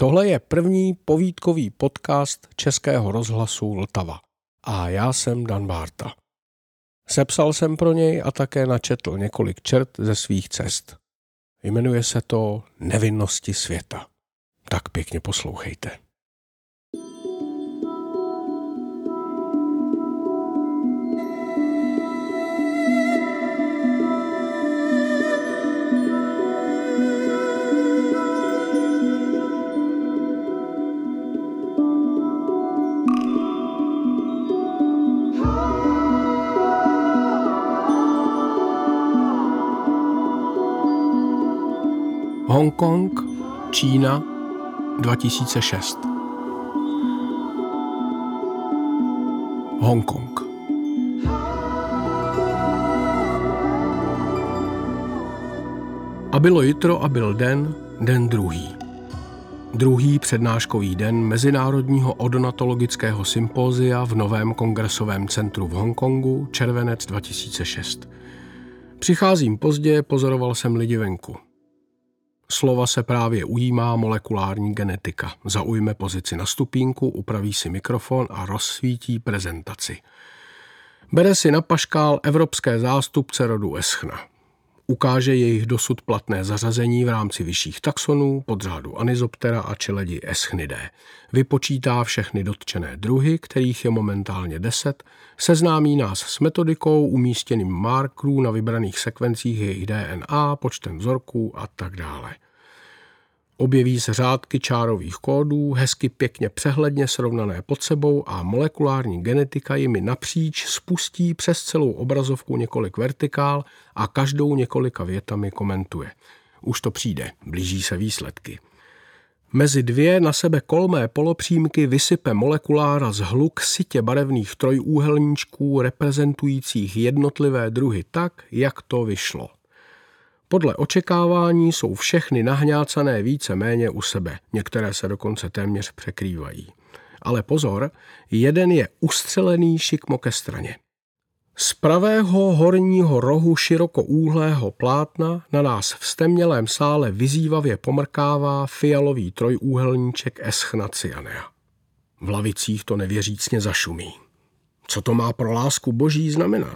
Tohle je první povídkový podcast Českého rozhlasu Vltava a já jsem Dan Bárta. Sepsal jsem pro něj a také načetl několik čert ze svých cest. Jmenuje se to Nevinnosti světa. Tak pěkně poslouchejte. Hongkong, Čína, 2006. Hongkong. A bylo jitro a byl den druhý. Druhý přednáškový den Mezinárodního odontologického sympózia v Novém kongresovém centru v Hongkongu, červenec 2006. Přicházím pozdě, pozoroval jsem lidi venku. Slova se právě ujímá molekulární genetika. Zaujme pozici na stupínku, upraví si mikrofon a rozsvítí prezentaci. Bere si na paškál evropské zástupce rodu Eschna. Ukáže jejich dosud platné zařazení v rámci vyšších taxonů, podřádu Anizoptera a čeledi Eschnidae. Vypočítá všechny dotčené druhy, kterých je momentálně 10, seznámí nás s metodikou, umístěným markerů na vybraných sekvencích jejich DNA, počtem vzorků a tak dále. Objeví se řádky čárových kódů, hezky pěkně přehledně srovnané pod sebou a molekulární genetika jimi napříč spustí přes celou obrazovku několik vertikál a každou několika větami komentuje. Už to přijde, blíží se výsledky. Mezi dvě na sebe kolmé polopřímky vysype molekulára z hluk sytě barevných trojúhelníčků reprezentujících jednotlivé druhy tak, jak to vyšlo. Podle očekávání jsou všechny nahňácané více-méně u sebe, některé se dokonce téměř překrývají. Ale pozor, jeden je ustřelený šikmo ke straně. Z pravého horního rohu širokoúhlého plátna na nás v stemnělém sále vyzývavě pomrkává fialový trojúhelníček Eschna cyanea. V lavicích to nevěřícně zašumí. Co to má pro lásku boží znamenat?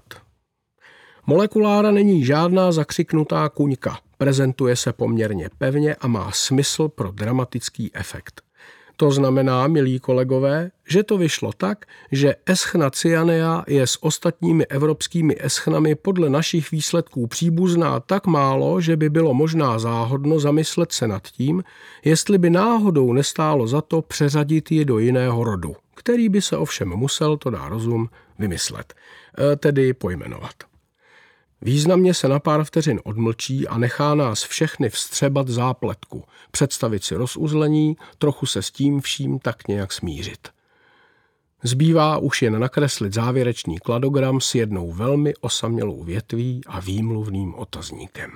Molekulára není žádná zakřiknutá kuňka, prezentuje se poměrně pevně a má smysl pro dramatický efekt. To znamená, milí kolegové, že to vyšlo tak, že Eschna cyanea je s ostatními evropskými eschnami podle našich výsledků příbuzná tak málo, že by bylo možná záhodno zamyslet se nad tím, jestli by náhodou nestálo za to přeřadit ji do jiného rodu, který by se ovšem musel, to dá rozum, vymyslet, tedy pojmenovat. Významně se na pár vteřin odmlčí a nechá nás všechny vstřebat zápletku, představit si rozuzlení, trochu se s tím vším tak nějak smířit. Zbývá už jen nakreslit závěrečný kladogram s jednou velmi osamělou větví a výmluvným otazníkem.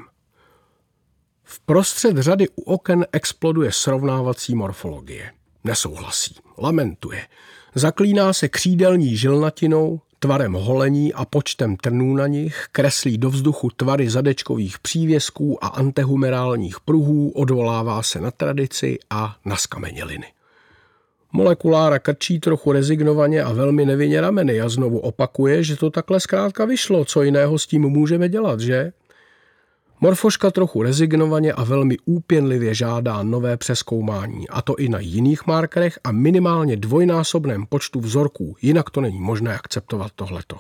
Vprostřed řady u oken exploduje srovnávací morfologie. Nesouhlasí, lamentuje. Zaklíná se křídelní žilnatinou, tvarem holení a počtem trnů na nich, kreslí do vzduchu tvary zadečkových přívěsků a antehumerálních pruhů, odvolává se na tradici a na skameněliny. Molekulára krčí trochu rezignovaně a velmi nevinně rameny a znovu opakuje, že to takhle zkrátka vyšlo, co jiného s tím můžeme dělat, že? Morfoška trochu rezignovaně a velmi úpěnlivě žádá nové přezkoumání, a to i na jiných markerech a minimálně dvojnásobném počtu vzorků, jinak to není možné akceptovat tohleto.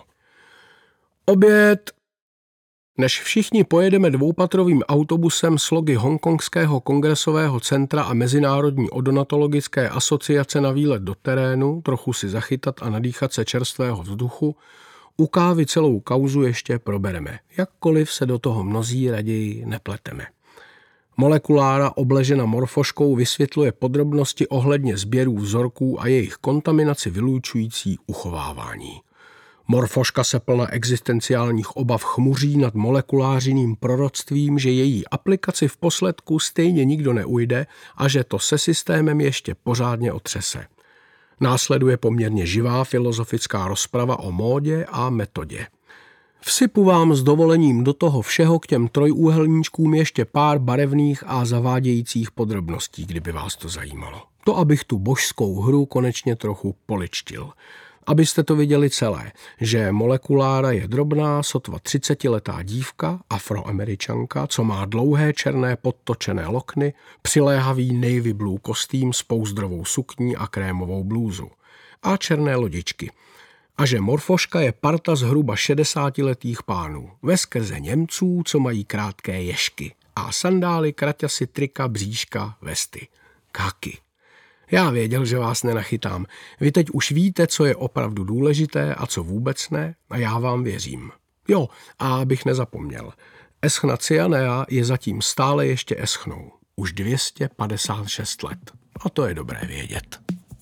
Oběd! Než všichni pojedeme dvoupatrovým autobusem s logy Hongkongského kongresového centra a Mezinárodní odontologické asociace na výlet do terénu, trochu si zachytat a nadýchat se čerstvého vzduchu, u kávy celou kauzu ještě probereme, jakkoliv se do toho mnozí raději nepleteme. Molekulára obležena morfoškou vysvětluje podrobnosti ohledně sběrů vzorků a jejich kontaminaci vylučující uchovávání. Morfoška se plna existenciálních obav chmuří nad molekulářiným proroctvím, že její aplikaci v posledku stejně nikdo neujde a že to se systémem ještě pořádně otřese. Následuje poměrně živá filozofická rozprava o módě a metodě. Vsypu vám s dovolením do toho všeho k těm trojúhelníčkům ještě pár barevných a zavádějících podrobností, kdyby vás to zajímalo. To, abych tu božskou hru konečně trochu poličtil. Abyste to viděli celé, že molekulára je drobná, sotva 30letá dívka, afroameričanka, co má dlouhé černé podtočené lokny, přiléhavý navy blue kostým s pouzdrovou sukní a krémovou blůzu. A černé lodičky. A že morfoška je parta zhruba 60letých pánů, veskrze Němců, co mají krátké ješky a sandály, kraťasy, trika, bříška, vesty. Kaky. Já věděl, že vás nenachytám. Vy teď už víte, co je opravdu důležité a co vůbec ne, a já vám věřím. Jo, a abych nezapomněl. Eschna cyanea je zatím stále ještě eschnou. Už 256 let. A to je dobré vědět.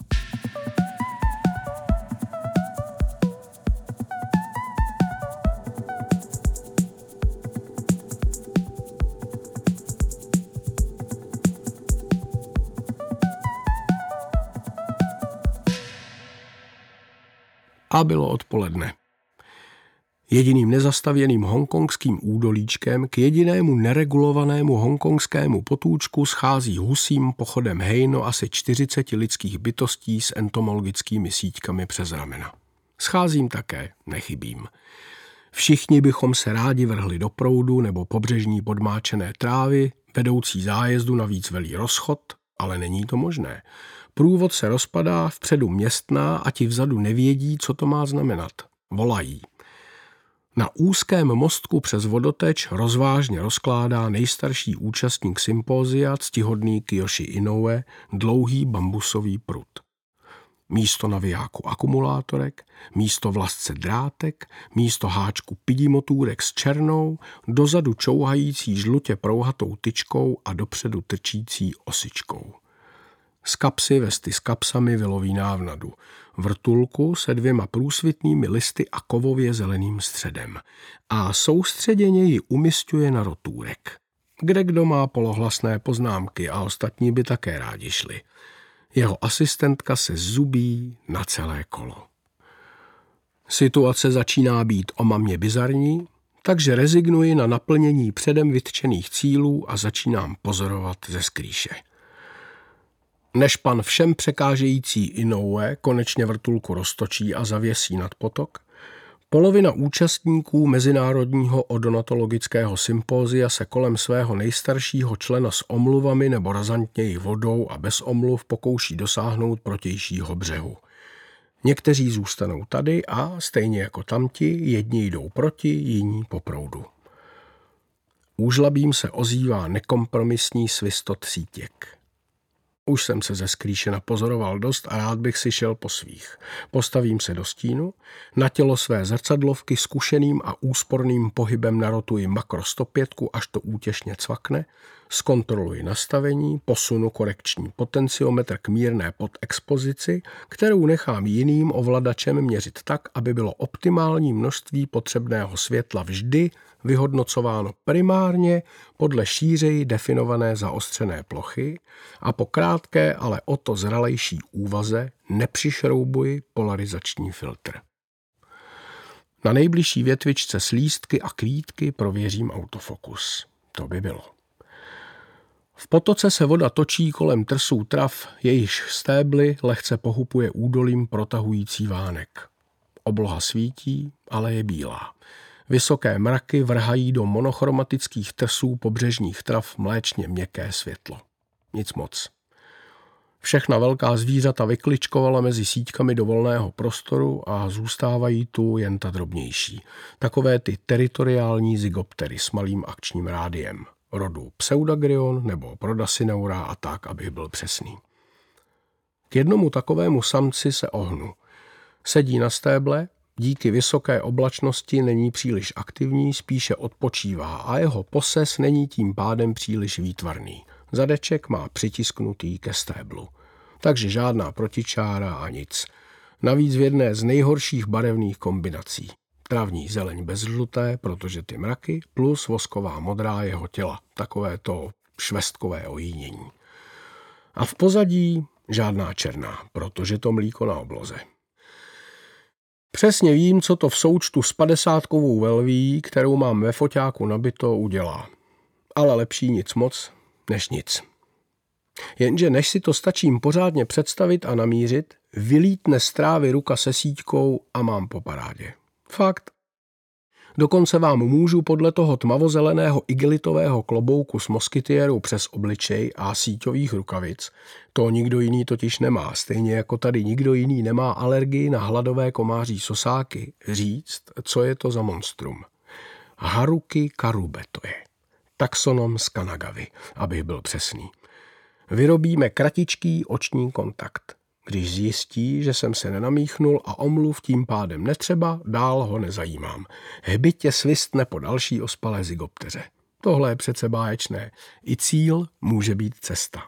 A bylo odpoledne. Jediným nezastavěným hongkongským údolíčkem k jedinému neregulovanému hongkongskému potůčku schází husím pochodem hejno asi 40 lidských bytostí s entomologickými síťkami přes ramena. Scházím také, nechybím. Všichni bychom se rádi vrhli do proudu nebo pobřežní podmáčené trávy, vedoucí zájezdu navíc velí rozchod, ale není to možné. Průvod se rozpadá, vpředu městná a ti vzadu nevědí, co to má znamenat. Volají. Na úzkém mostku přes vodoteč rozvážně rozkládá nejstarší účastník sympózia, ctihodný Kiyoshi Inoue, dlouhý bambusový prut. Místo navijáku akumulátorek, místo vlasce drátek, místo háčku pidimotůrek s černou, dozadu čouhající žlutě prouhatou tyčkou a dopředu trčící osičkou. Z kapsy vesty s kapsami vyloví návnadu. Vrtulku se 2 průsvitnými listy a kovově zeleným středem. A soustředěně ji umísťuje na rotůrek. Kdekdo má polohlasné poznámky a ostatní by také rádi šli. Jeho asistentka se zubí na celé kolo. Situace začíná být omamně bizarní, takže rezignuji na naplnění předem vytčených cílů a začínám pozorovat ze skrýše. Než pan všem překážející Inoue konečně vrtulku roztočí a zavěsí nad potok, polovina účastníků Mezinárodního odontologického sympózia se kolem svého nejstaršího člena s omluvami nebo razantněji vodou a bez omluv pokouší dosáhnout protějšího břehu. Někteří zůstanou tady a, stejně jako tamti, jedni jdou proti, jiní po proudu. Úžlabím se ozývá nekompromisní svistot sítěk. Už jsem se ze skrýše napozoroval dost a rád bych si šel po svých. Postavím se do stínu, na tělo své zrcadlovky zkušeným a úsporným pohybem narotuji makro 105, až to útěšně cvakne, zkontroluji nastavení, posunu korekční potenciometr k mírné podexpozici, kterou nechám jiným ovladačem měřit tak, aby bylo optimální množství potřebného světla vždy vyhodnocováno primárně podle šířeji definované zaostřené plochy a po krátké, ale o to zralejší úvaze nepřišroubuji polarizační filtr. Na nejbližší větvičce s lístky a kvítky prověřím autofokus. To by bylo. V potoce se voda točí kolem trsů trav, jejichž stébly lehce pohupuje údolím protahující vánek. Obloha svítí, ale je bílá. Vysoké mraky vrhají do monochromatických trsů pobřežních trav mléčně měkké světlo. Nic moc. Všechna velká zvířata vykličkovala mezi síťkami do volného prostoru a zůstávají tu jen ta drobnější. Takové ty teritoriální zygoptery s malým akčním rádiem. Rodu Pseudagrion nebo Prodasyneura a tak, abych byl přesný. K jednomu takovému samci se ohnu. Sedí na stéble, díky vysoké oblačnosti není příliš aktivní, spíše odpočívá a jeho poses není tím pádem příliš výtvarný. Zadeček má přitisknutý ke stéblu. Takže žádná protičára a nic. Navíc v jedné z nejhorších barevných kombinací. Travní zeleň bez žluté, protože ty mraky, plus vosková modrá jeho těla. Takové to švestkové ojínění. A v pozadí žádná černá, protože to mlíko na obloze. Přesně vím, co to v součtu s 50kovou velví, kterou mám ve foťáku nabito, udělá. Ale lepší nic moc, než nic. Jenže než si to stačím pořádně představit a namířit, vylítne z trávy ruka se síťkou a mám po parádě. Fakt. Dokonce vám můžu podle toho tmavozeleného igelitového klobouku s moskytiérou přes obličej a síťových rukavic, to nikdo jiný totiž nemá, stejně jako tady nikdo jiný nemá alergii na hladové komáří sosáky, říct, co je to za monstrum. Haruki Karube to je. Taxonom z Kanagavy, abych byl přesný. Vyrobíme kratičký oční kontakt. Když zjistí, že jsem se nenamíchnul a omluv tím pádem netřeba, dál ho nezajímám. Hbitě svistne po další ospalé zygopteře. Tohle je přece báječné. I cíl může být cesta.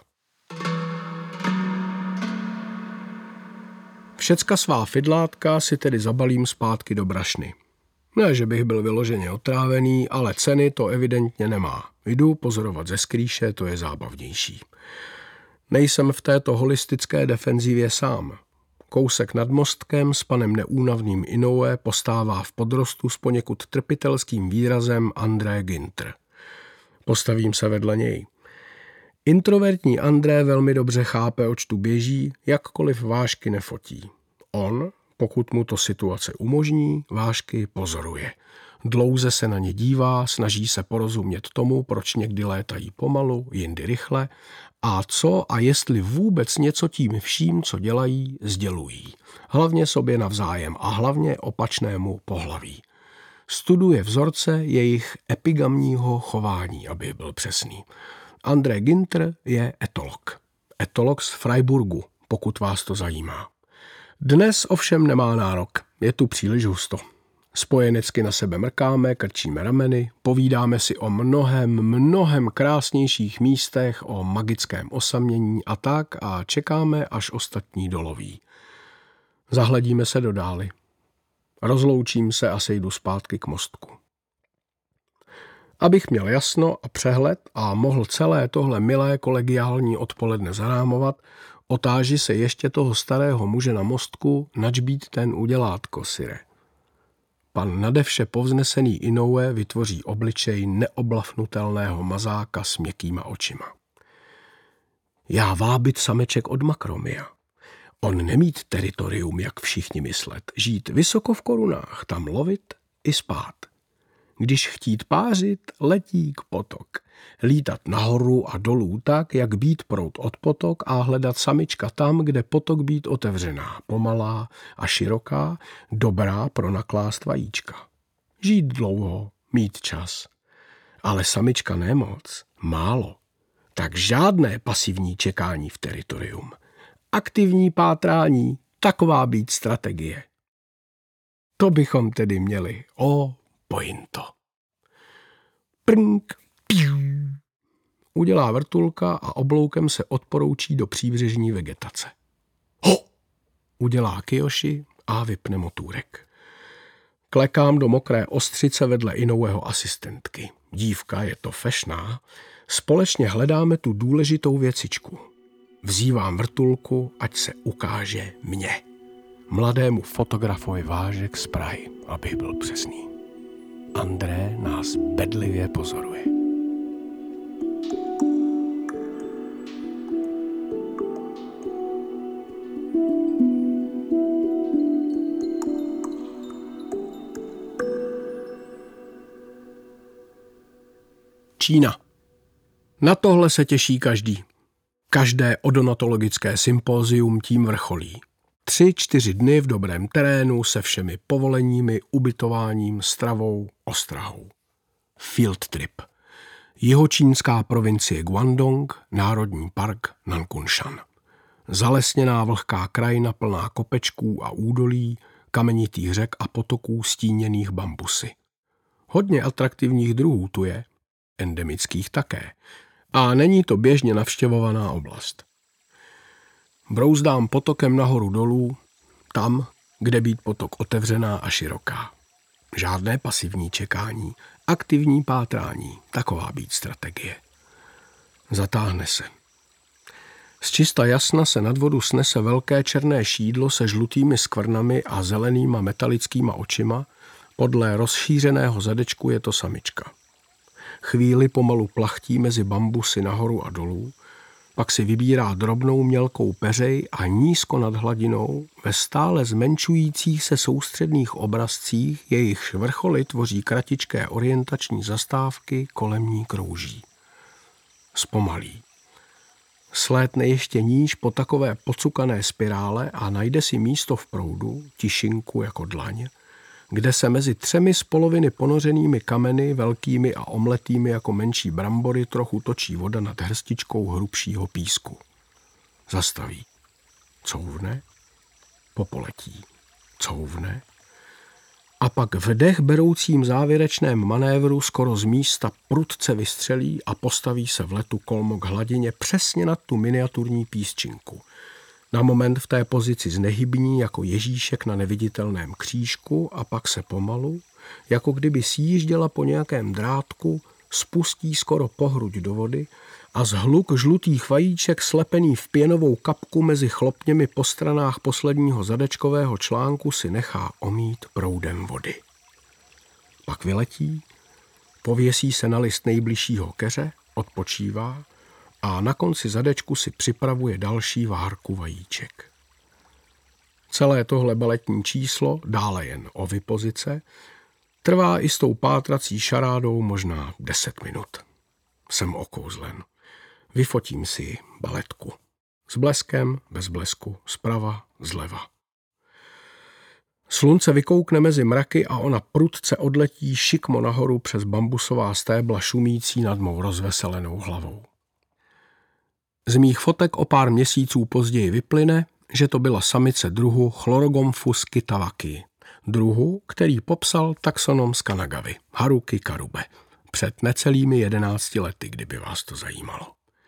Všecka svá fidlátka si tedy zabalím zpátky do brašny. Ne, že bych byl vyloženě otrávený, ale ceny to evidentně nemá. Jdu pozorovat ze skrýše, to je zábavnější. Nejsem v této holistické defenzivě sám. Kousek nad mostkem s panem neúnavným Inoue postává v podrostu s poněkud trpitelským výrazem André Ginter. Postavím se vedle něj. Introvertní André velmi dobře chápe, oč tu běží, jakkoliv vážky nefotí. On, pokud mu to situace umožní, vážky pozoruje. Dlouze se na ně dívá, snaží se porozumět tomu, proč někdy létají pomalu, jindy rychle, a co a jestli vůbec něco tím vším, co dělají, sdělují. Hlavně sobě navzájem a hlavně opačnému pohlaví. Studuje vzorce jejich epigamního chování, aby byl přesný. André Ginter je etolog. Etolog z Freiburgu, pokud vás to zajímá. Dnes ovšem nemá nárok, je tu příliš husto. Spojenecky na sebe mrkáme, krčíme rameny, povídáme si o mnohem krásnějších místech, o magickém osamění a tak a čekáme, až ostatní doloví. Zahledíme se do dály. Rozloučím se a sejdu zpátky k mostku. Abych měl jasno a přehled a mohl celé tohle milé kolegiální odpoledne zarámovat, otáži se ještě toho starého muže na mostku, nač být ten udělátko, sire. Pan nadevše povznesený Inoue vytvoří obličej neoblafnutelného mazáka s měkkýma očima. Já vábit sameček od Makromia. On nemít teritorium, jak všichni myslet, žít vysoko v korunách, tam lovit i spát. Když chtít pářit, letí k potok. Lítat nahoru a dolů tak, jak být proud od potok a hledat samička tam, kde potok být otevřená, pomalá a široká, dobrá pro naklást vajíčka. Žít dlouho, mít čas. Ale samička nemoc, málo. Tak žádné pasivní čekání v teritorium. Aktivní pátrání, taková být strategie. To bychom tedy měli. Pointo. Prnk, piu. Udělá vrtulka a obloukem se odporoučí do příbřežní vegetace. Ho! Udělá Kiyoshi a vypne motůrek. Klekám do mokré ostřice vedle Inoueho asistentky. Dívka je to fešná. Společně hledáme tu důležitou věcičku. Vzývám vrtulku, ať se ukáže mně. Mladému fotografovi vážek z Prahy, abych byl přesný. André nás bedlivě pozoruje. Čína. Na tohle se těší každý. Každé odontologické sympózium tím vrcholí. 3-4 dny v dobrém terénu se všemi povoleními, ubytováním, stravou, ostrahou. Field trip. Jihočínská provincie Guangdong, národní park Nankunshan. Zalesněná vlhká krajina plná kopečků a údolí, kamenitých řek a potoků stíněných bambusy. Hodně atraktivních druhů tu je, endemických také. A není to běžně navštěvovaná oblast. Brouzdám potokem nahoru dolů, tam, kde být potok otevřená a široká. Žádné pasivní čekání, aktivní pátrání, taková být strategie. Zatáhne se. Z čista jasna se nad vodu snese velké černé šídlo se žlutými skvrnami a zelenýma metalickýma očima, podle rozšířeného zadečku je to samička. Chvíli pomalu plachtí mezi bambusy nahoru a dolů, pak si vybírá drobnou mělkou peřej a nízko nad hladinou, ve stále zmenšujících se soustředných obrazcích, jejichž vrcholy tvoří kratičké orientační zastávky, kolem ní krouží. Zpomalí. Slétne ještě níž po takové pocukané spirále a najde si místo v proudu, tišinku jako dlaň, kde se mezi 3 z poloviny ponořenými kameny, velkými a omletými jako menší brambory, trochu točí voda nad hrstičkou hrubšího písku. Zastaví. Couvne. Popoletí. Couvne. A pak v dech beroucím závěrečném manévru skoro z místa prudce vystřelí a postaví se v letu kolmo k hladině přesně nad tu miniaturní písčinku. Na moment v té pozici znehybní jako Ježíšek na neviditelném křížku a pak se pomalu, jako kdyby sjížděla po nějakém drátku, spustí skoro po hruď do vody a zhluk žlutých vajíček slepený v pěnovou kapku mezi chlopněmi po stranách posledního zadečkového článku si nechá omít proudem vody. Pak vyletí, pověsí se na list nejbližšího keře, odpočívá a na konci zadečku si připravuje další várku vajíček. Celé tohle baletní číslo, dále jen ovipozice, trvá i s tou pátrací šarádou možná 10 minut. Jsem okouzlen. Vyfotím si baletku. S bleskem, bez blesku, zprava, zleva. Slunce vykoukne mezi mraky a ona prudce odletí šikmo nahoru přes bambusová stébla šumící nad mou rozveselenou hlavou. Z mých fotek o pár měsíců později vyplyne, že to byla samice druhu Chlorogomphus kitawaki, druhu, který popsal taxonom z Kanagavy, Haruki Karube, před necelými 11 lety, kdyby vás to zajímalo.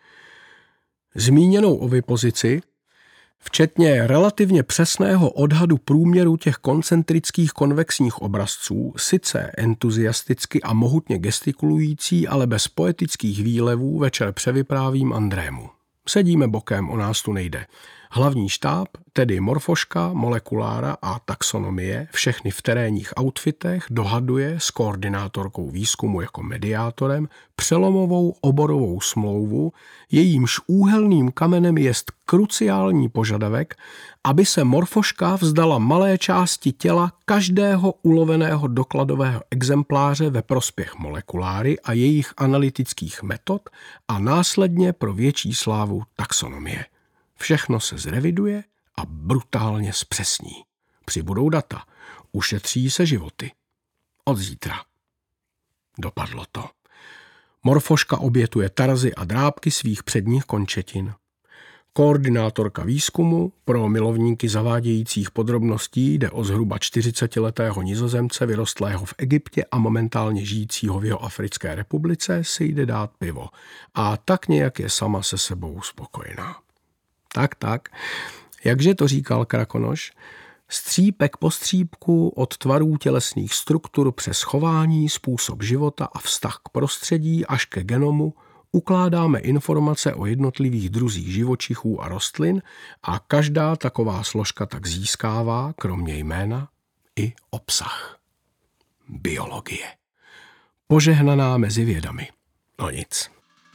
Zmíněnou ovipozici, včetně relativně přesného odhadu průměru těch koncentrických konvexních obrazců, sice entuziasticky a mohutně gestikulující, ale bez poetických výlevů, večer převyprávím Andrému. Sedíme bokem, o nás tu nejde. Hlavní štáb, tedy morfoška, molekulára a taxonomie, všechny v terénních outfitech, dohaduje s koordinátorkou výzkumu jako mediátorem přelomovou oborovou smlouvu, jejímž úhelným kamenem jest kruciální požadavek, aby se morfoška vzdala malé části těla každého uloveného dokladového exempláře ve prospěch molekuláry a jejich analytických metod a následně pro větší slávu taxonomie. Všechno se zreviduje a brutálně zpřesní. Přibudou data, ušetří se životy. Od zítra. Dopadlo to. Morfoška obětuje tarzy a drápky svých předních končetin. Koordinátorka výzkumu, pro milovníky zavádějících podrobností jde o zhruba 40letého Nizozemce vyrostlého v Egyptě a momentálně žijícího v Jihoafrické republice, si jde dát pivo. A tak nějak je sama se sebou spokojená. Tak, jakže to říkal Krakonoš, střípek po střípku od tvarů tělesných struktur přes chování, způsob života a vztah k prostředí až ke genomu ukládáme informace o jednotlivých druzích živočichů a rostlin a každá taková složka tak získává, kromě jména, i obsah. Biologie. Požehnaná mezi vědami. No nic.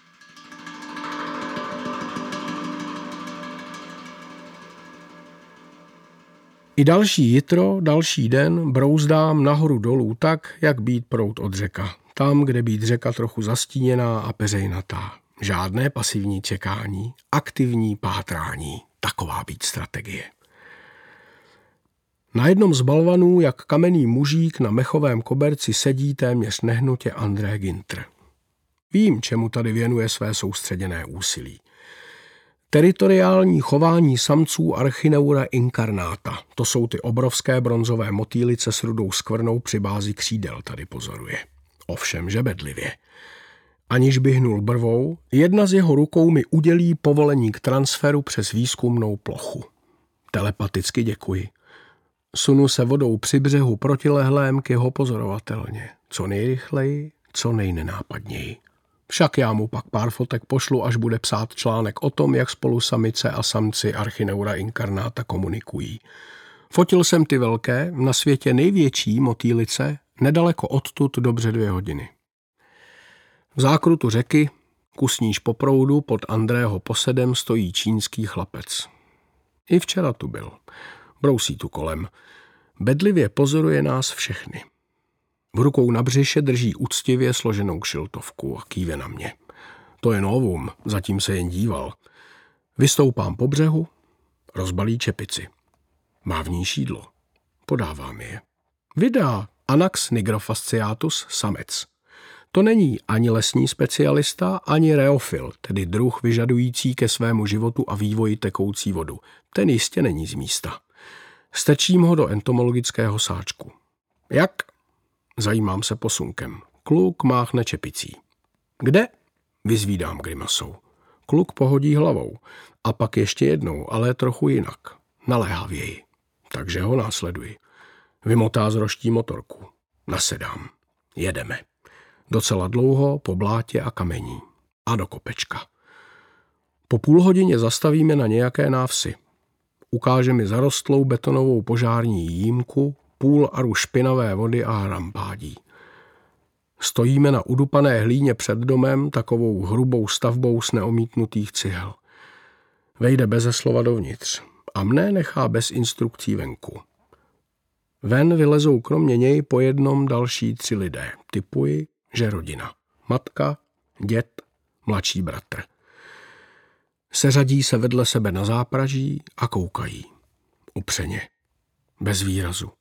I další jitro, další den brouzdám nahoru dolů tak, jak být proud od řeka. Tam, kde být řeka trochu zastíněná a peřejnatá. Žádné pasivní čekání, aktivní pátrání. Taková být strategie. Na jednom z balvanů, jak kamenný mužík na mechovém koberci, sedí téměř nehnutě André Ginter. Vím, čemu tady věnuje své soustředěné úsilí. Teritoriální chování samců Archineura incarnata. To jsou ty obrovské bronzové motýlice s rudou skvrnou při bázi křídel, tady pozoruje. Ovšem, že bedlivě. Aniž by hnul brvou, jedna z jeho rukou mi udělí povolení k transferu přes výzkumnou plochu. Telepaticky děkuji. Sunu se vodou při břehu protilehlém k jeho pozorovatelně. Co nejrychleji, co nejnenápadněji. Však já mu pak pár fotek pošlu, až bude psát článek o tom, jak spolu samice a samci Archineura incarnata komunikují. Fotil jsem ty velké, na světě největší motýlice, nedaleko odtud dobře 2 hodiny. V zákrutu řeky, kusníž po proudu, pod Andrého posedem stojí čínský chlapec. I včera tu byl. Brousí tu kolem. Bedlivě pozoruje nás všechny. V rukou na břiše drží úctivě složenou kšiltovku a kýve na mě. To je novum, zatím se jen díval. Vystoupám po břehu, rozbalí čepici. Má v ní šídlo. Podávám je. Vydá Anax nigrofasciatus samec. To není ani lesní specialista, ani reofil, tedy druh vyžadující ke svému životu a vývoji tekoucí vodu. Ten jistě není z místa. Strčím ho do entomologického sáčku. Jak? Zajímám se posunkem. Kluk máchne čepicí. Kde? Vyzvídám grimasou. Kluk pohodí hlavou. A pak ještě jednou, ale trochu jinak. Naléhavěji. Takže ho následuji. Vymotá z roští motorku. Nasedám. Jedeme. Docela dlouho, po blátě a kamení. A do kopečka. Po půl hodině zastavíme na nějaké návsi. Ukáže mi zarostlou betonovou požární jímku, půl aru špinavé vody a hrampádí. Stojíme na udupané hlíně před domem, takovou hrubou stavbou z neomítnutých cihel. Vejde beze slova dovnitř a mne nechá bez instrukcí venku. Ven vylezou kromě něj po jednom další 3 lidé. Tipuji, že rodina. Matka, děd, mladší bratr. Seřadí se vedle sebe na zápraží a koukají. Upřeně. Bez výrazu.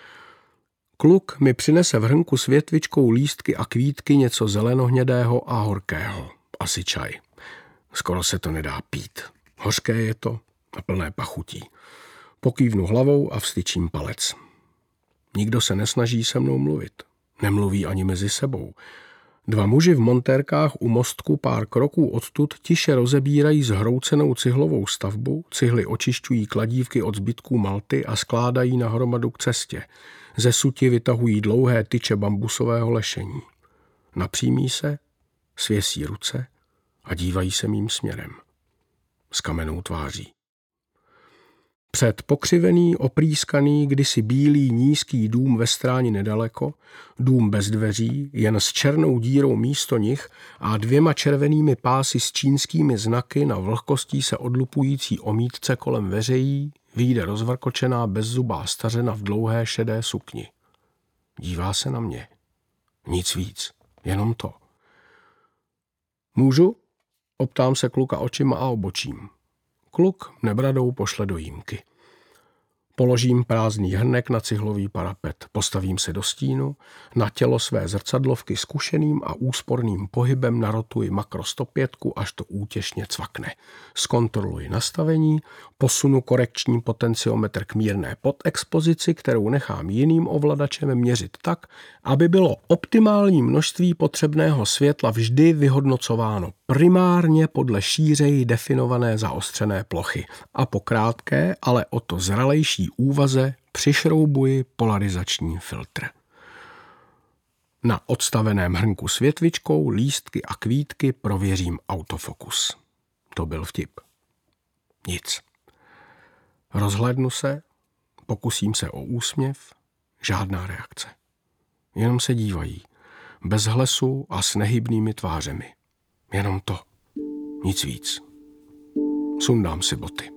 Kluk mi přinese v hrnku s větvičkou lístky a kvítky něco zelenohnědého a horkého. Asi čaj. Skoro se to nedá pít. Hořké je to a plné pachutí. Pokývnu hlavou a vstyčím palec. Nikdo se nesnaží se mnou mluvit. Nemluví ani mezi sebou. 2 muži v montérkách u mostku pár kroků odtud tiše rozebírají zhroucenou cihlovou stavbu, cihly očišťují kladívky od zbytků malty a skládají na hromadu k cestě. Ze suti vytahují dlouhé tyče bambusového lešení. Napřímí se, svěsí ruce a dívají se mým směrem. S kamennou tváří. Před pokřivený, oprýskaný, kdysi bílý nízký dům ve stráni nedaleko, dům bez dveří, jen s černou dírou místo nich a 2 červenými pásy s čínskými znaky na vlhkostí se odlupující omítce kolem veřejí, vyjde rozvrkočená bezzubá stařena v dlouhé šedé sukni. Dívá se na mě. Nic víc, jenom to. Můžu? Optám se kluka očima a obočím. Kluk nebradou pošle do jímky. Položím prázdný hrnek na cihlový parapet, postavím se do stínu, na tělo své zrcadlovky zkušeným a úsporným pohybem narotuji makro 105, až to útěšně cvakne. Zkontroluji nastavení, posunu korekční potenciometr k mírné podexpozici, kterou nechám jiným ovladačem měřit tak, aby bylo optimální množství potřebného světla vždy vyhodnocováno primárně podle šířeji definované zaostřené plochy a po krátké, ale o to zralejší úvaze přišroubuji polarizační filtr. Na odstaveném hrnku s větvičkou, lístky a kvítky prověřím autofokus. To byl vtip. Nic. Rozhlédnu se, pokusím se o úsměv, žádná reakce. Jenom se dívají, bez hlesu a s nehybnými tvářemi. Jenom to. Nic víc. Sundám si boty.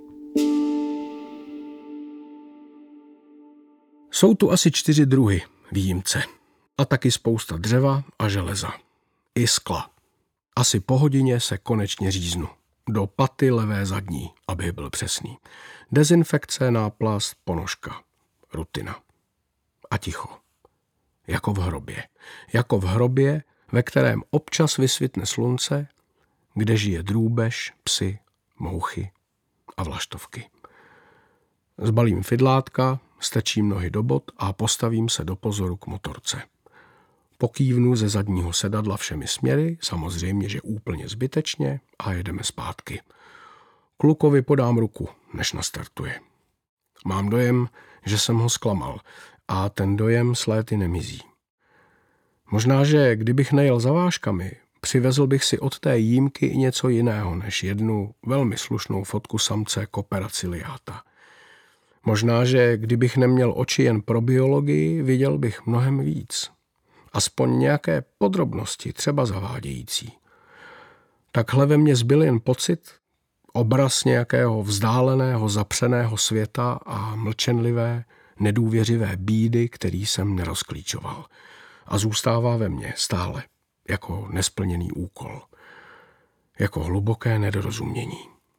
Jsou tu asi 4 druhy výjimce. A taky spousta dřeva a železa. I skla. Asi po hodině se konečně říznu. Do paty levé zadní, abych byl přesný. Dezinfekce, náplast, ponožka. Rutina. A ticho. Jako v hrobě. Jako v hrobě, ve kterém občas vysvitne slunce, kde žije drůbež, psy, mouchy a vlaštovky. Zbalím fidlátka, strčím nohy do bot a postavím se do pozoru k motorce. Pokývnu ze zadního sedadla všemi směry, samozřejmě, že úplně zbytečně, a jedeme zpátky. Klukovi podám ruku, než nastartuje. Mám dojem, že jsem ho zklamal a ten dojem s léty nemizí. Možná, že kdybych nejel za vážkami, Přivezl bych si od té jímky i něco jiného než jednu velmi slušnou fotku samce Coopera ciliata. Možná, že kdybych neměl oči jen pro biologii, viděl bych mnohem víc. Aspoň nějaké podrobnosti, třeba zavádějící. Takhle ve mně zbyl jen pocit, obraz nějakého vzdáleného, zapřeného světa a mlčenlivé, nedůvěřivé bídy, který jsem nerozklíčoval. A zůstává ve mně stále jako nesplněný úkol, jako hluboké nedorozumění.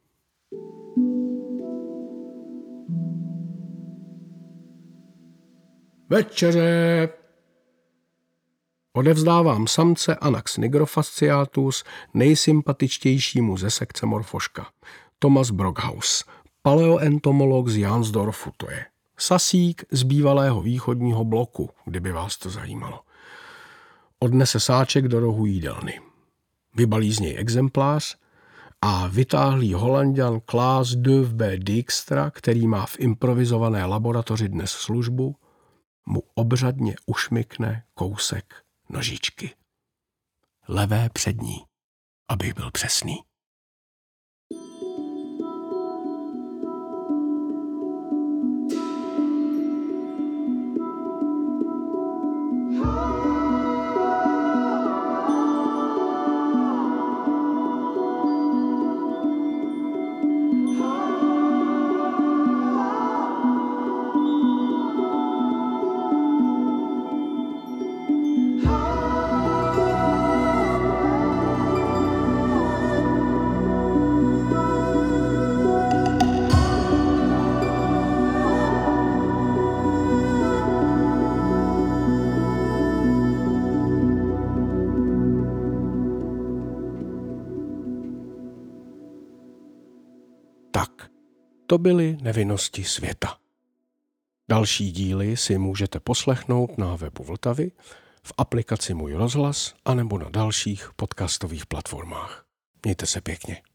Večeře! Odevzdávám samce Anax nigrofasciatus nejsympatičtějšímu ze sekce Morfoška. Thomas Brockhaus, paleoentomolog z Jansdorfu to je. Sasík z bývalého východního bloku, kdyby vás to zajímalo. Odnese sáček do rohu jídelny. Vybalí z něj exemplář a vytáhlý Holanďan Klaas Dövbe Dijkstra, který má v improvizované laboratoři dnes službu, mu obřadně ušmykne kousek nožičky. Levé přední, abych byl přesný. Tak, to byly Nevinnosti světa. Další díly si můžete poslechnout na webu Vltavy, v aplikaci Můj rozhlas anebo na dalších podcastových platformách. Mějte se pěkně.